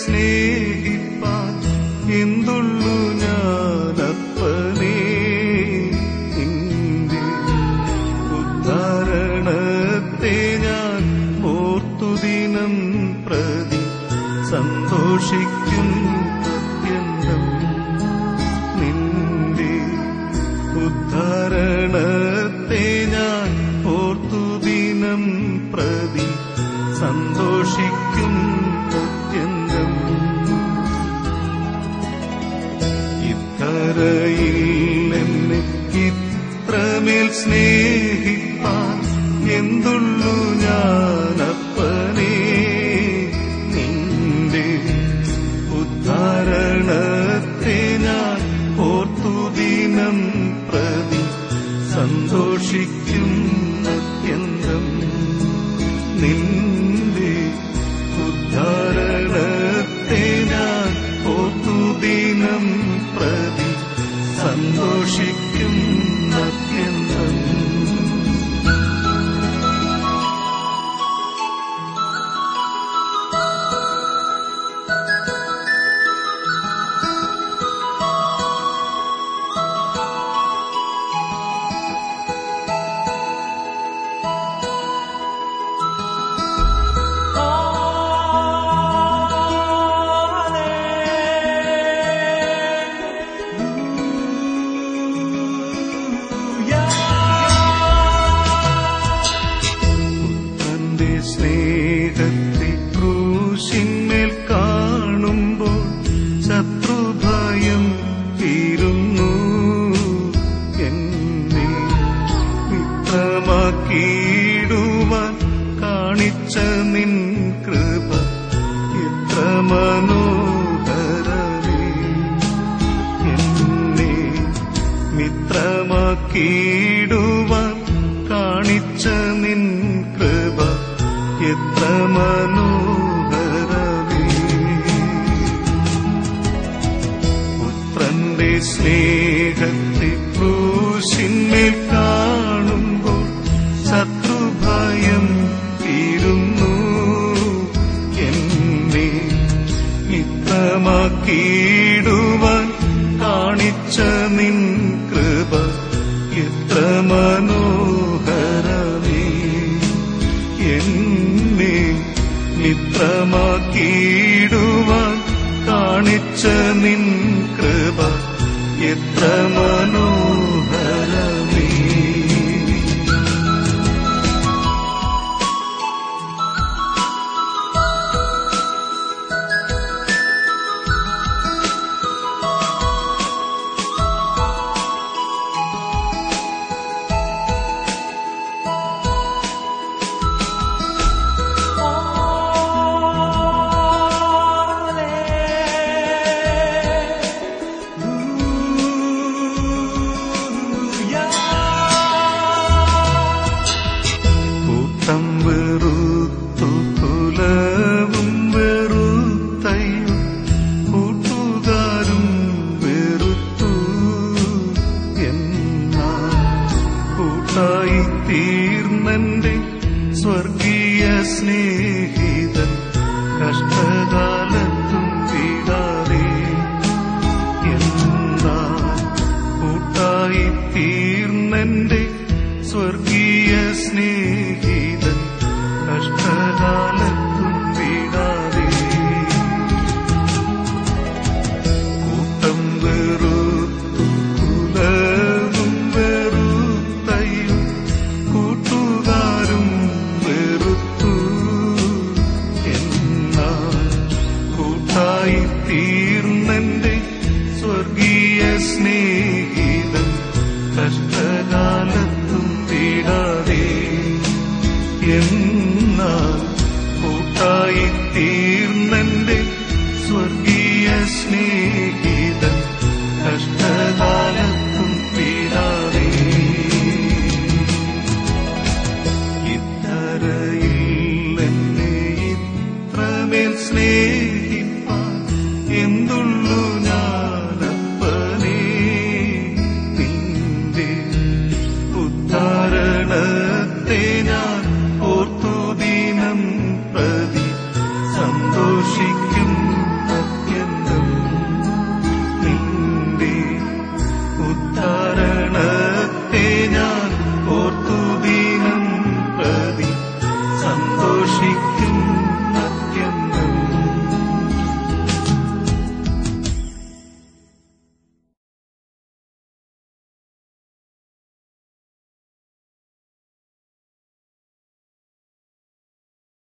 സ്നേഹിപ്പാൻ എന്തുള്ളു ഞാനപ്പനേ. നിന്റെ ഉദ്ധാരണത്തെ ഞാൻ ഓർത്തുദിനം പ്രതി സന്തോഷിക്കും അത്യന്തം. നിന്റെ ഉദ്ധാരണത്തെ ഞാൻ ഓർത്തുദിനം പ്രതി സന്തോഷിക്കും അത്യന്തം. ഇത്തരയിൽ എന്നെ ഇത്രമേൽ സ്നേഹിപ്പാൻ എന്തുള്ളു ഞാനപ്പനേ. നിന്റെ ഉദ്ധാരണത്തെ ഞാൻ ഓർത്തുദിനം പ്രതി സന്തോഷിക്കും അത്യന്തം. നിന്റെ ഉദ്ധാരണത്തെ ഞാൻ ഓർത്തുദിനം പ്രതി സന്തോഷിക്കും അത്യന്തം. സ്നേഹത്തെ ക്രൂശിന്മേൽ കാണുമ്പോൾ ശത്രുഭയം തീരുന്നു. എന്നെ മിത്രമാക്കിയിടുവാൻ കാണിച്ച നിൻ കൃപ എത്ര മനോഹരമേ. എന്നെ മിത്രമാക്കിയിടുവാൻ കാണിച്ച നിൻ കൃപ എത്ര മനോഹരമേ. പുത്രന്റെ സ്നേഹത്തെ ക്രൂശിന്മേൽ കാണുമ്പോൾ ശത്രുഭയം തീരുന്നു. എന്നെ മിത്രമാക്കിയിടുവാൻ കാണിച്ച നിൻ കൃപ എത്ര മനോഹരമേ. എന്നെ മിത്രമാക്കിയിടുവാൻ കാണിച്ച നിൻ കൃപ എത്ര മനോഹരമേ. കൂട്ടം വെറുത്തു കുലവും വെറുത്തയും കൂട്ടുകാരും വെറുത്തു. എന്നാൽ കൂട്ടായി തീർന്നെന്റെ സ്വർഗീയ സ്നേഹിതൻ കഷ്ടകാലത്തും വിടാതെ. എന്നാൽ കൂട്ടായി തീർന്നെന്റെ സ്വർഗീയ സ്നേഹിതൻ കഷ്ടകാലത്തും വിടാതെ. കൂട്ടം വെറുത്തു കുലവും വെറുത്തയും കൂട്ടുകാരും വെറുത്തു. എന്നാൽ കൂട്ടായി തീർന്നെന്റെ സ്വർഗീയ സ്നേഹിതൻ കഷ്ടകാലത്തും വിടാതെ. എന്നാൽ കൂട്ടായി തീർന്നെന്റെ സ്വർഗീയ സ്നേഹിതൻ കഷ്ടകാലത്തും വിടാതെ. ഇത്തരയിൽ എന്നെ ഇത്രമേൽ സ്നേഹിപ്പാൻ എന്തുള്ളു ഞാനപ്പനേ. നിന്റെ ഉദ്ധാരണത്തെ ഞാൻ ഓർത്തുദിനം പ്രതി സന്തോഷിക്കും